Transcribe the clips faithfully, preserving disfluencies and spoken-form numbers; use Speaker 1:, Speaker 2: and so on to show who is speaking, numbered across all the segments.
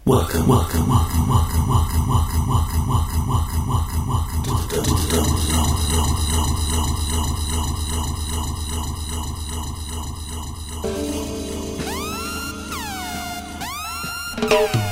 Speaker 1: Welcome, welcome, welcome, welcome, welcome, welcome, welcome, welcome, welcome, welcome, welcome to the Dome, Dome, Dome, Dome, Dome, Dome, Dome, Dome, Dome, Dome, Dome, Dome, Dome, Dome, Dome, Dome.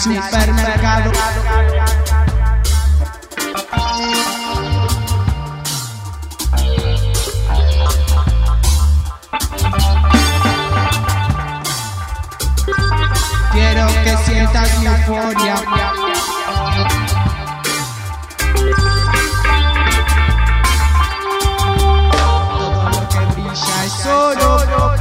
Speaker 2: supermercado. Quiero que sientas mi euforia. Todo lo que brilla es oro.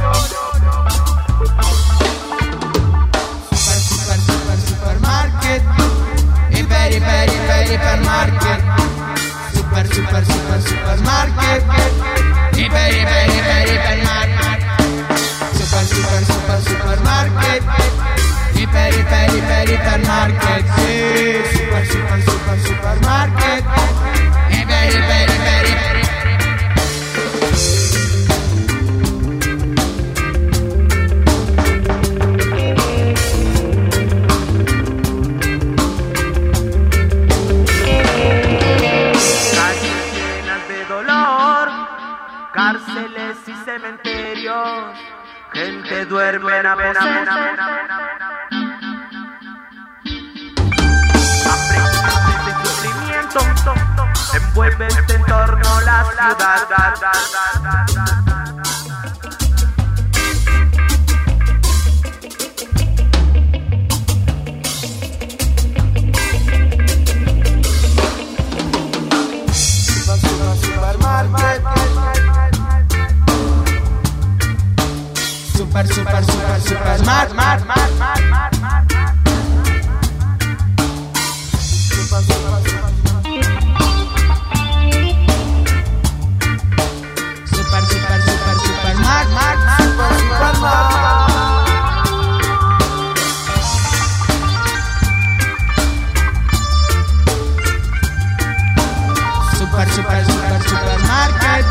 Speaker 2: Super, super, super, supermarket. Hiper, hiper, hiper, hipermarket. Super, super, super, supermarket. Hiper, hiper, hiper, hipermarket. Super, super, super, supermarket. Hiper, hiper, hiper, hipermarket. Sí, super, super, super, supermarket. Hiper, hiper, hiper, hiper.
Speaker 3: Calles llenas de dolor, cárceles y cementerios, gente duerme en aposenta. Envuelve este entorno la ciudad.
Speaker 2: Super, super, super, super, smart, smart, smart, smart, smart, smart. Super, super, super. Super, super, super, super, smart, smart, super, super, smart. Super, super, super, supermarket.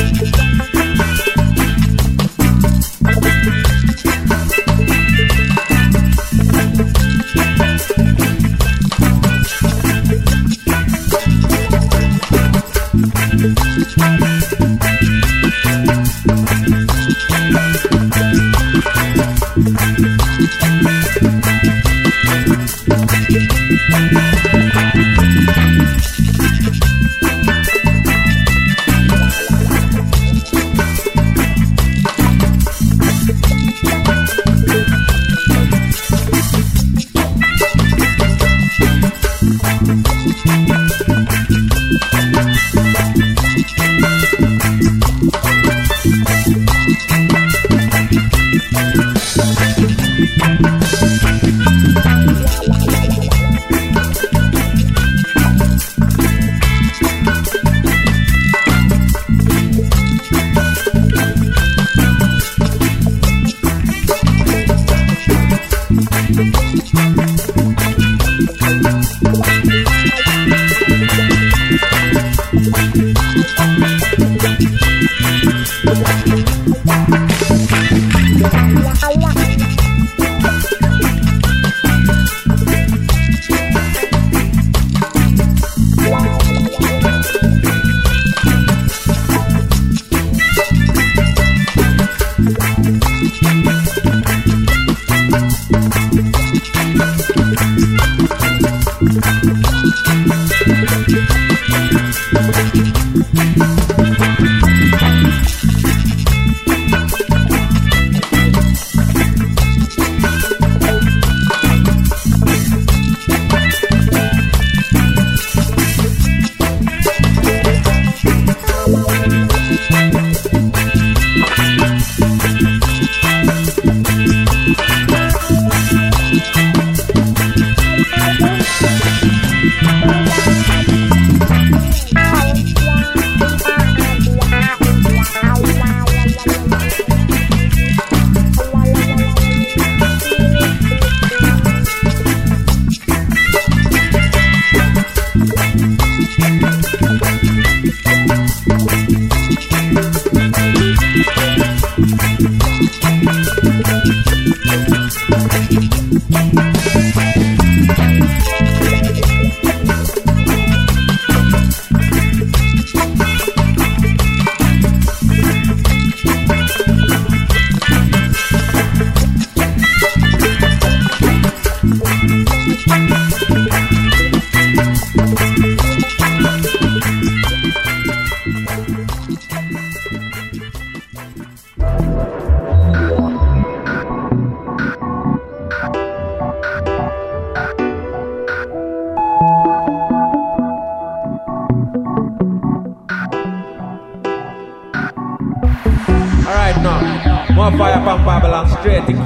Speaker 4: More fire from Babylon, straight to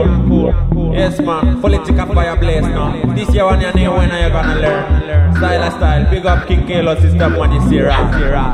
Speaker 4: Cancun. Yes, man, political fire blaze now. This year one you know when you're gonna learn. Style style, big up King Kalo system when you see rap.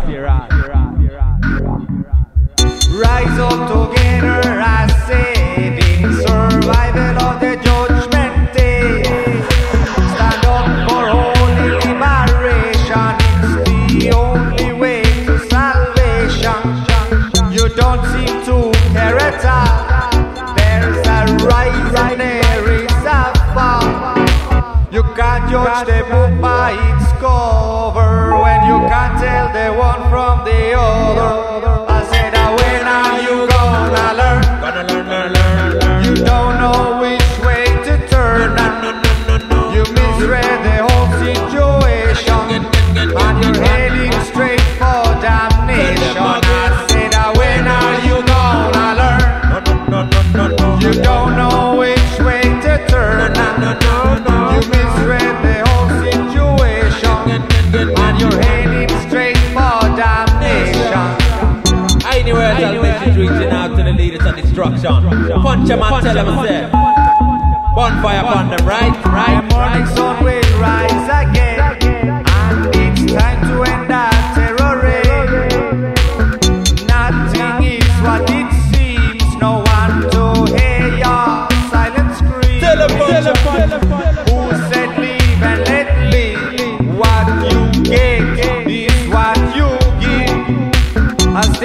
Speaker 3: Rise up together, I say, in survival of the judgment day. Stand up for holy liberation, it's the only way to salvation. You don't seem to care at all. There's a rise and there is a fall. You can't judge the book by its cover when you can't tell the one from the other. I said, uh, when are you gonna learn?
Speaker 4: Gonna learn, learn, learn, learn.
Speaker 3: You don't know which way to turn.
Speaker 4: No, no, no, no, no.
Speaker 3: You misread the whole situation, and you're heading straight for damnation. I said, uh, when are you gonna learn?
Speaker 4: No, no, no, no, no.
Speaker 3: You don't know which way to turn.
Speaker 4: No, no, no, no.
Speaker 3: You misread the whole situation, and you're heading straight for damnation.
Speaker 4: Anyway, I tell message reaching out to the leaders of destruction. Punch them and tell them I said, bonfire upon them, right? Right?
Speaker 3: The morning sun will rise again, and it's time to end that terror reign. Nothing is what it seems, no one to hear your silent scream. Who said leave and let live? What you get is what you give. As they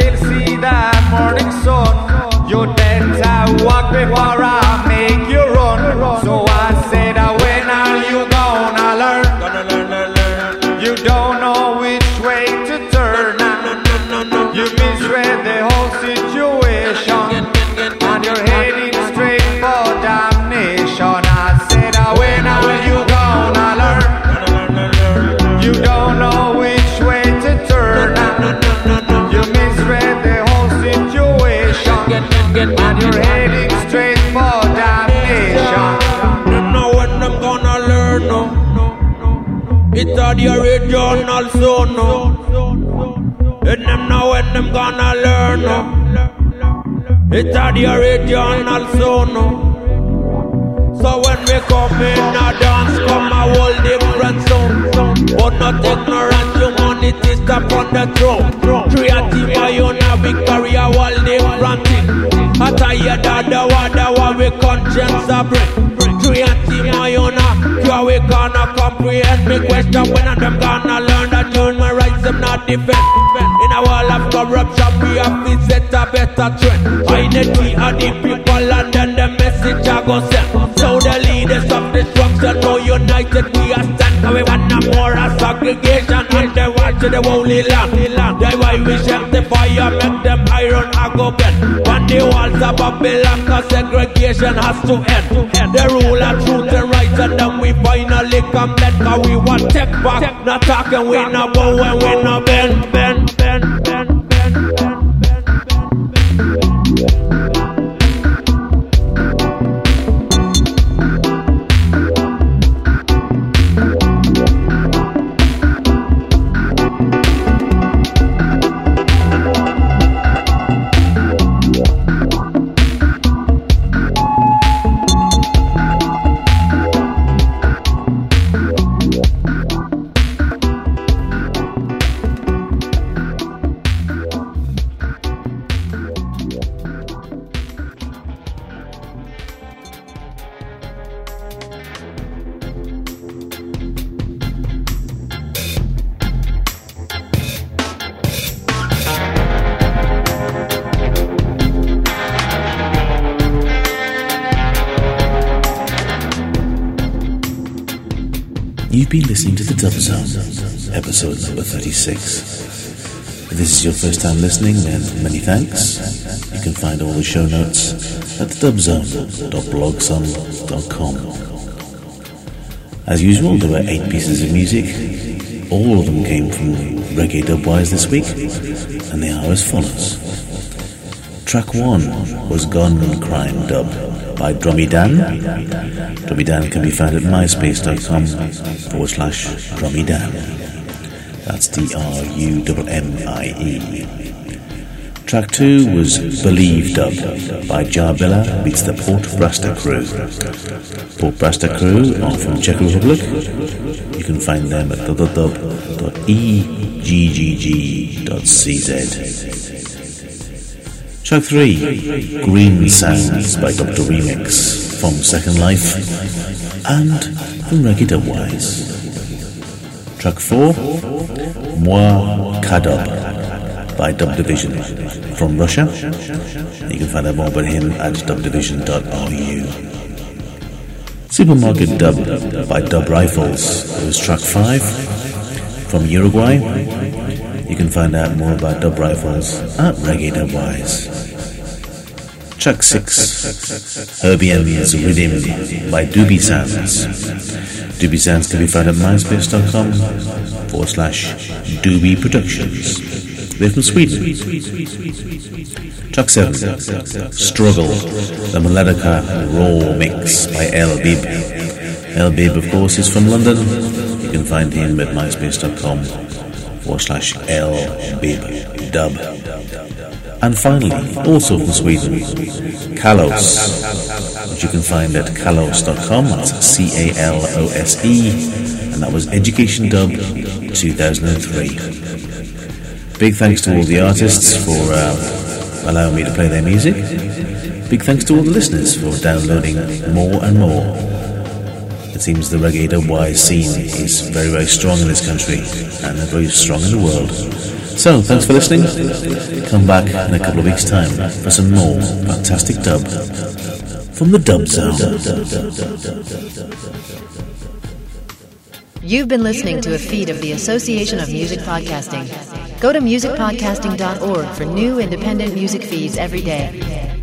Speaker 3: still see that morning sun. You better walk before I make you run. So I said, uh, when are you gonna learn?
Speaker 4: Gonna learn, learn, learn.
Speaker 3: You don't know which way to turn. You misread the whole situation, and you're heading straight for damnation. I said, uh, when are you gonna learn? You don't know which way to turn. You misread the whole situation, and you're heading straight for damnation.
Speaker 4: Don't know when I'm gonna learn, no. It's all the original son, no. And them know when them gonna learn, no. It's all the original son, no. So when we come in a dance, come a whole different sound. But not ignorant humanity step on the throne. Creative Iona, we carry a whole different thing. I tired of the water, what we conscience a bring. Creative Iona, how we gonna comprehend me question when I'm gonna learn that human rights them not defend. In a world of corruption, we have to set a better trend. Identity of the people and then the message I go send. So the leaders of destruction know united we are stand. And we want no more of segregation and they watch the holy land. That's why we set the fire, make them iron and go bend. When the walls of Babylon, cause segregation has to end. The rule of truth and rights and then we finally come back. Cause we want take back, not talking we no bow and we no bend, bend, bend, bend, bend, bend, bend.
Speaker 1: You've been listening to The Dub Zone, episode number thirty-six. If this is your first time listening, then many thanks. You can find all the show notes at the dub zone dot blogson dot com. As usual, there were eight pieces of music. All of them came from Reggae Dubwise this week, and they are as follows. Track one was Gun Crime Dub by Drummy Dan. Drummy Dan can be found at myspace.com forward slash Drummy Dan. That's D R U M M I E. Track two was Believe Dub by Jarbilla meets the Port Brasta Crew. Port Brasta Crew are from Czech Republic. You can find them at w w w dot e g g g dot c z. Track three, Green Sounds by Doctor Remix from Second Life and from Reggae Dubwise. Track four, Moi Kadub by Dub Division from Russia. You can find out more about him at dub division dot r u. Supermarket Dub by Dub Rifles. It was track five from Uruguay. You can find out more about Dub Rifles at Reggae Dubwise. Track six, Herbie M's Rhythm by Doobie Sounds. Doobie Sounds can be found at myspace.com forward slash Doobie Productions. They're from Sweden. Track seven, Struggle, the Melodica Raw Mix by El Bib. El Bib, of course, is from London. You can find him at myspace.com forward slash El Bib Dub. And finally, also from Sweden, Kalos, which you can find at kalos dot com, that's C A L O S E, and that was Education Dub two thousand three. Big thanks to all the artists for uh, allowing me to play their music. Big thanks to all the listeners for downloading more and more. It seems the Reggae Dubwise scene is very, very strong in this country and very strong in the world. So, thanks for listening. Come back in a couple of weeks' time for some more fantastic dub from the Dub Zone.
Speaker 5: You've been listening to a feed of the Association of Music Podcasting. Go to music podcasting dot org for new independent music feeds every day.